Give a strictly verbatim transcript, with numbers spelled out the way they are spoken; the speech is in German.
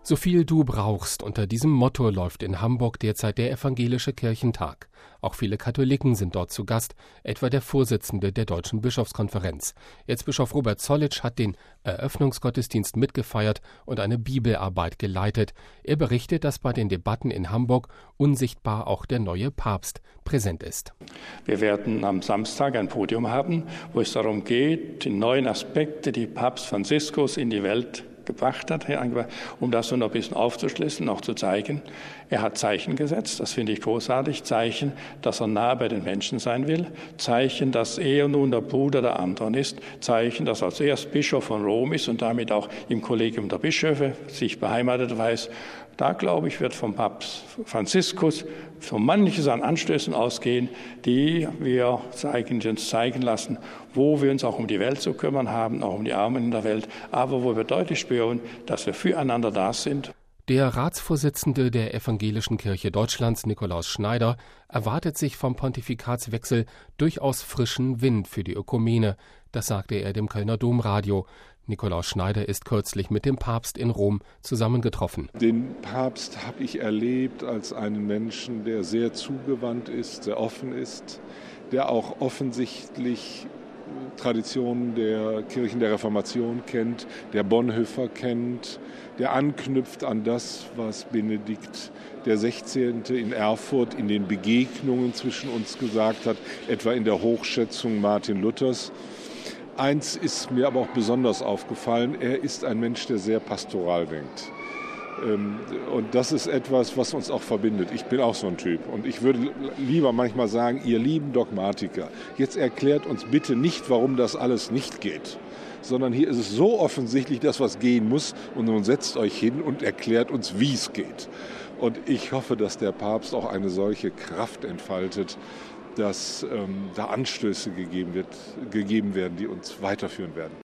So viel du brauchst. Unter diesem Motto läuft in Hamburg derzeit der Evangelische Kirchentag. Auch viele Katholiken sind dort zu Gast, etwa der Vorsitzende der Deutschen Bischofskonferenz. Erzbischof Robert Zollitsch hat den Eröffnungsgottesdienst mitgefeiert und eine Bibelarbeit geleitet. Er berichtet, dass bei den Debatten in Hamburg unsichtbar auch der neue Papst präsent ist. Wir werden am Samstag ein Podium haben, wo es darum geht, die neuen Aspekte, die Papst Franziskus in die Welt gebracht hat, um das so noch ein bisschen aufzuschlüsseln, auch zu zeigen. Er hat Zeichen gesetzt, das finde ich großartig, Zeichen, dass er nah bei den Menschen sein will, Zeichen, dass er nun der Bruder der anderen ist, Zeichen, dass er als erst Bischof von Rom ist und damit auch im Kollegium der Bischöfe sich beheimatet weiß. Da, glaube ich, wird vom Papst Franziskus so manches an Anstößen ausgehen, die wir zeigen, die uns zeigen lassen, wo wir uns auch um die Welt zu kümmern haben, auch um die Armen in der Welt, aber wo wir deutlich spüren, dass wir füreinander da sind. Der Ratsvorsitzende der Evangelischen Kirche Deutschlands, Nikolaus Schneider, erwartet sich vom Pontifikatswechsel durchaus frischen Wind für die Ökumene. Das sagte er dem Kölner Domradio. Nikolaus Schneider ist kürzlich mit dem Papst in Rom zusammengetroffen. Den Papst habe ich erlebt als einen Menschen, der sehr zugewandt ist, sehr offen ist, der auch offensichtlich Traditionen der Kirchen der Reformation kennt, der Bonhoeffer kennt, der anknüpft an das, was Benedikt der Sechzehnte in Erfurt in den Begegnungen zwischen uns gesagt hat, etwa in der Hochschätzung Martin Luthers. Eins ist mir aber auch besonders aufgefallen, er ist ein Mensch, der sehr pastoral denkt. Und das ist etwas, was uns auch verbindet. Ich bin auch so ein Typ. Und ich würde lieber manchmal sagen, ihr lieben Dogmatiker, jetzt erklärt uns bitte nicht, warum das alles nicht geht, sondern hier ist es so offensichtlich, dass was gehen muss und nun setzt euch hin und erklärt uns, wie es geht. Und ich hoffe, dass der Papst auch eine solche Kraft entfaltet, dass ähm, da Anstöße gegeben wird, gegeben werden, die uns weiterführen werden.